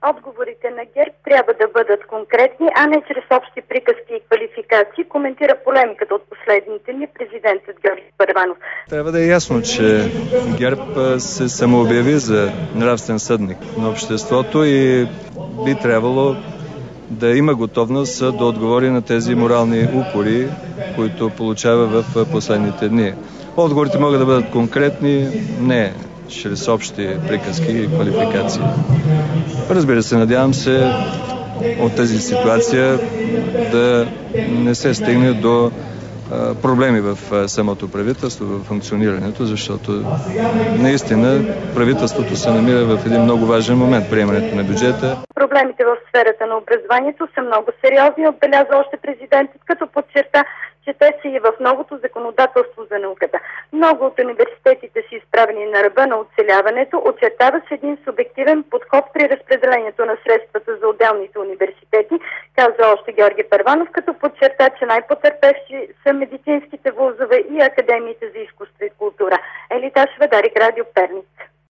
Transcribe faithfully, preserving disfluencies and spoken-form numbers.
Отговорите на ГЕРБ трябва да бъдат конкретни, а не чрез общи приказки и квалификации, коментира полемиката от последните дни президентът Георги Първанов. Трябва да е ясно, че ГЕРБ се самообяви за нравствен съдник на обществото и би трябвало да има готовност да отговори на тези морални укори, които получава в последните дни. Отговорите могат да бъдат конкретни, не чрез общи приказки и квалификации. Разбира се, надявам се от тази ситуация да не се стигне до проблеми в самото правителство, в функционирането, защото наистина правителството се намира в един много важен момент, приемането на бюджета. Проблемите в сферата на образованието са много сериозни, отбеляза още президентът, като подчерта, че те са и в новото законодателство за науката. Много от университетите са изправени на ръба на оцеляването, очертава се един субективен подход при разпределението на средствата за отделните университети, каза още Георги Първанов, като подчерта, че най-потърпевши са медицинските вузове и академиите за изкуство и култура. Елита Шведарик, Радио Перник.